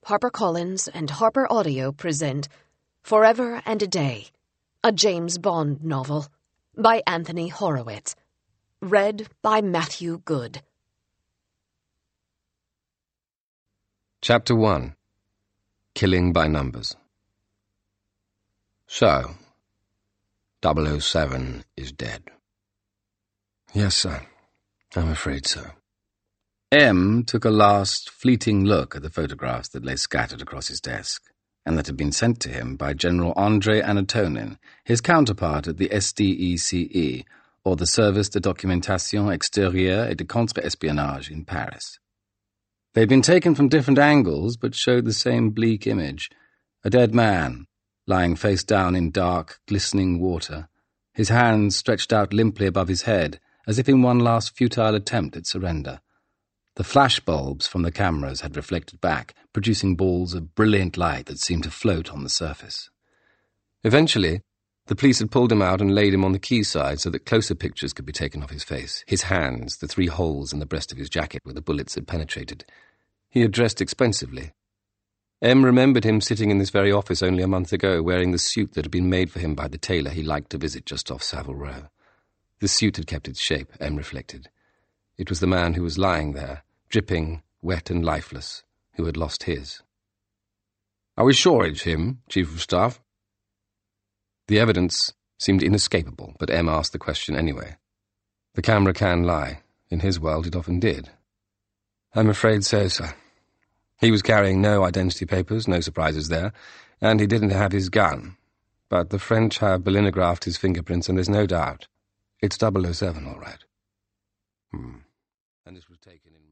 HarperCollins and Harper Audio present Forever and a Day, a James Bond novel by Anthony Horowitz. Read by Matthew Good. Chapter 1. Killing by Numbers. So, 007 is dead. Yes, sir. I'm afraid so. M took a last fleeting look at the photographs that lay scattered across his desk, and that had been sent to him by General Andrei Anatonin, his counterpart at the SDECE, or the Service de Documentation Extérieure et de Contre-Espionnage in Paris. They had been taken from different angles, but showed the same bleak image: a dead man, lying face down in dark, glistening water, his hands stretched out limply above his head, as if in one last futile attempt at surrender. The flashbulbs from the cameras had reflected back, producing balls of brilliant light that seemed to float on the surface. Eventually, the police had pulled him out and laid him on the quayside so that closer pictures could be taken of his face, his hands, the 3 holes in the breast of his jacket where the bullets had penetrated. He had dressed expensively. M remembered him sitting in this very office only a month ago, wearing the suit that had been made for him by the tailor he liked to visit just off Savile Row. The suit had kept its shape, M reflected. It was the man who was lying there, dripping, wet and lifeless, who had lost his. Are we sure it's him, Chief of Staff? The evidence seemed inescapable, but M asked the question anyway. The camera can lie. In his world it often did. I'm afraid so, sir. He was carrying no identity papers, no surprises there, and he didn't have his gun. But the French have belinographed his fingerprints, and there's no doubt. It's 007, all right. And this was taken in